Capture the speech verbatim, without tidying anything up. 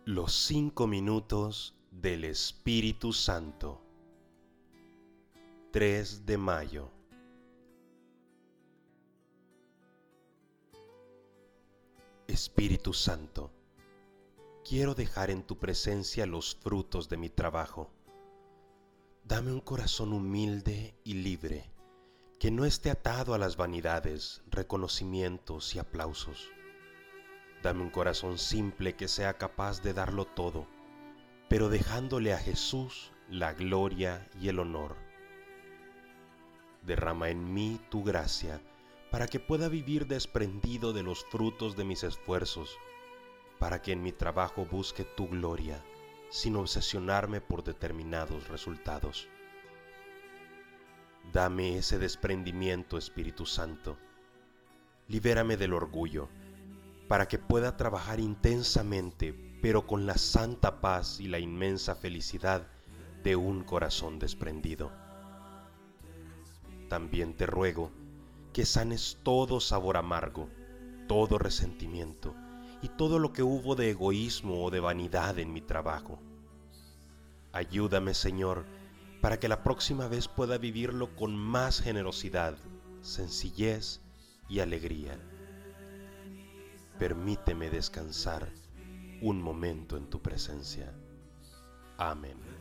Los cinco minutos del Espíritu Santo. tres de mayo. Espíritu Santo, quiero dejar en tu presencia los frutos de mi trabajo. Dame un corazón humilde y libre, que no esté atado a las vanidades, reconocimientos y aplausos. Dame un corazón simple que sea capaz de darlo todo, pero dejándole a Jesús la gloria y el honor. Derrama en mí tu gracia para que pueda vivir desprendido de los frutos de mis esfuerzos, para que en mi trabajo busque tu gloria, sin obsesionarme por determinados resultados. Dame ese desprendimiento, Espíritu Santo. Libérame del orgullo, para que pueda trabajar intensamente, pero con la santa paz y la inmensa felicidad de un corazón desprendido. También te ruego que sanes todo sabor amargo, todo resentimiento y todo lo que hubo de egoísmo o de vanidad en mi trabajo. Ayúdame, Señor, para que la próxima vez pueda vivirlo con más generosidad, sencillez y alegría. Permíteme descansar un momento en tu presencia. Amén.